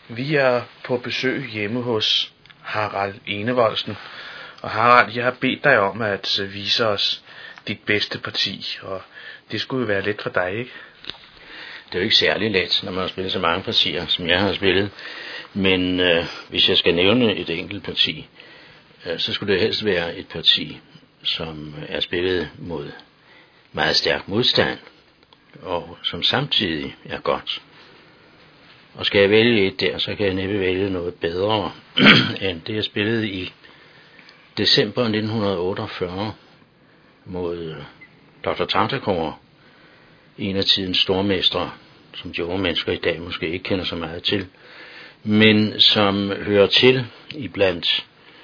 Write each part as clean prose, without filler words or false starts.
Vi er på besøg hjemme hos Harald Enevoldsen. Og Harald, jeg har bedt dig om at vise os dit bedste parti, og det skulle jo være let for dig, ikke? Det er jo ikke særlig let, når man har spillet så mange partier, som jeg har spillet. Men hvis jeg skal nævne et enkelt parti, så skulle det helst være et parti, som er spillet mod meget stærk modstand, og som samtidig er godt. Og skal jeg vælge et der, så kan jeg næppe vælge noget bedre, end det jeg spillede i december 1948 mod Dr. Tartakower, en af tidens stormestre, som de unge mennesker i dag måske ikke kender så meget til, men som hører til i blandt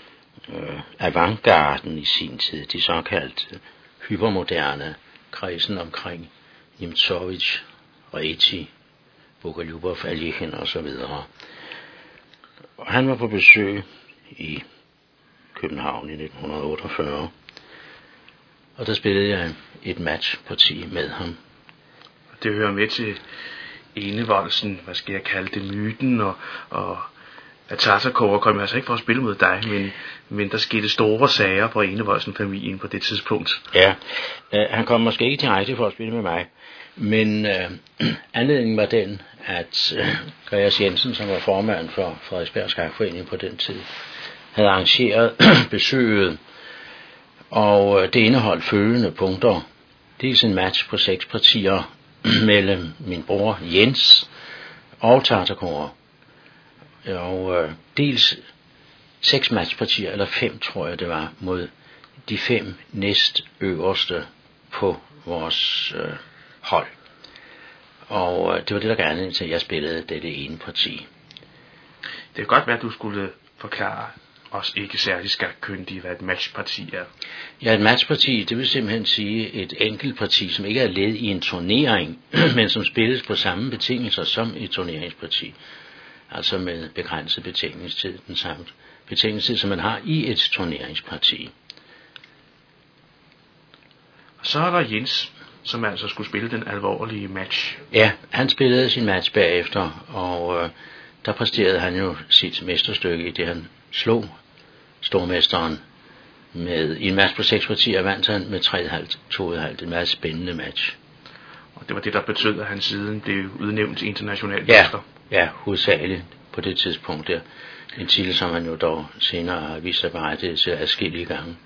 avantgarden i sin tid, de såkaldte hypermoderne kredsen omkring Nemtsovitj, Reti, Bogoljubov, Aljechin og så videre. Og han var på besøg i København i 1948, og der spillede jeg et matchparti med ham. Det hører med til Enevoldsen, hvad skal jeg kalde det, myten, og at Tartakower kom altså ikke for at spille mod dig, men der skete store sager på Enevoldsen-familien på det tidspunkt. Ja, han kom måske ikke direkte for at spille med mig, men anledningen var den, at Gregers Jensen, som var formand for Frederiksberg Skakforening på den tid, havde arrangeret besøget, og det indeholdt følgende punkter. Dels en match på 6 partier mellem min bror Jens og Tartakower, og dels 6 matchpartier, eller 5 tror jeg det var, mod de 5 næstøverste på vores hold. Og det var det, der gav anledning til, at jeg spillede dette ene parti. Det kan godt være, at du skulle forklare os ikke særlig skakkyndige, hvad et matchparti er. Ja, et matchparti, det vil simpelthen sige et enkelt parti, som ikke er led i en turnering, men som spilles på samme betingelser som et turneringsparti. Altså med begrænset betænkningstid, den samme betænkningstid, som man har i et turneringsparti. Og så er der Jens, som altså skulle spille den alvorlige match. Ja, han spillede sin match bagefter, og der præsterede han jo sit mesterstykke i det, han slog stormesteren med. I en match på 6 partier vandt han med 3,5-2,5. En meget spændende match. Og det var det, der betød, at han siden blev udnævnt til international mester. Ja, hovedsageligt på det tidspunkt der. En titel, som han jo dog senere har vist sig berettiget til adskillige gange.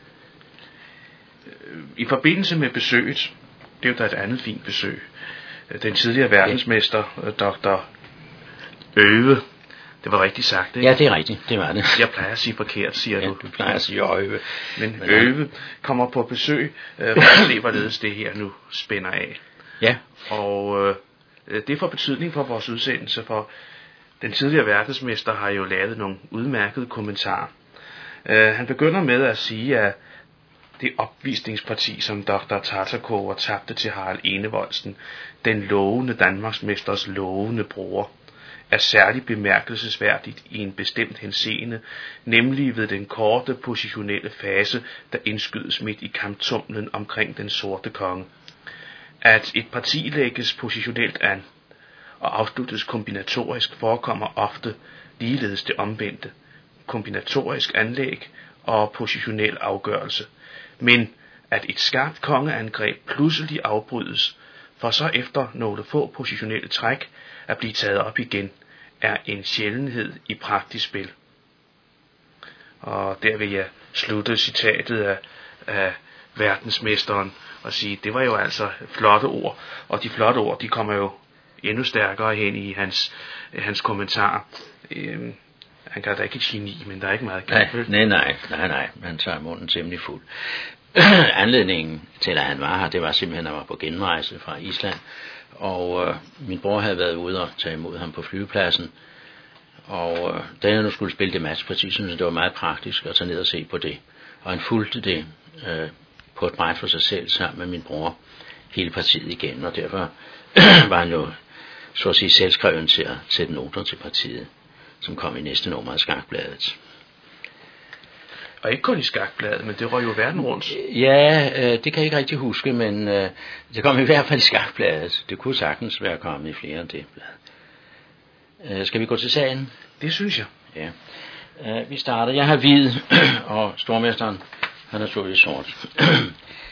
I forbindelse med besøget, det er jo da et andet fint besøg, den tidligere verdensmester, Dr. Øve, det var rigtigt sagt, ikke? Ja, det er rigtigt, det var det. Jeg plejer at sige forkert, siger du. Du plejer at sige Øve. Men Øve kommer på besøg, for at se, hvorledes det her nu spænder af. Ja. Og det får betydning for vores udsendelse, for den tidligere verdensmester har jo lavet nogle udmærkede kommentarer. Han begynder med at sige, at det opvisningsparti, som Dr. Tartakower tabte til Harald Enevoldsen, den lovende Danmarksmesters lovende bror, er særligt bemærkelsesværdigt i en bestemt henseende, nemlig ved den korte positionelle fase, der indskydes midt i kamptumlen omkring den sorte konge. At et parti lægges positionelt an og afsluttes kombinatorisk forekommer ofte ligeledes det omvendte, kombinatorisk anlæg og positionel afgørelse, men at et skarpt kongeangreb pludselig afbrydes, for så efter nogle få positionelle træk at blive taget op igen, er en sjældenhed i praktisk spil. Og der vil jeg slutte citatet af verdensmesteren og sige, det var jo altså flotte ord, og de flotte ord, de kommer jo endnu stærkere hen i hans kommentar. Han kan da ikke et geni, men der er ikke meget galt. Nej, man tager munden temmelig fuld. Anledningen til, at han var her, det var simpelthen, at han var på genrejse fra Island, og min bror havde været ude og tage imod ham på flyvepladsen, og da jeg nu skulle spille det matchparti, synes jeg, det var meget praktisk at tage ned og se på det, og han fulgte det på et bræt for sig selv sammen med min bror hele partiet igen, og derfor var han jo så at sige selvskreven til at sætte noter til partiet, som kom i næste nummer af Skakbladet. Og ikke kun i Skakbladet, men det var jo verden rundt. Ja, det kan jeg ikke rigtig huske, men det kom i hvert fald i Skakbladet. Det kunne sagtens være kommet i flere end det blad. Skal vi gå til sagen? Det synes jeg. Ja. Vi starter. Jeg har hvid, og stormesteren har naturligvis sort.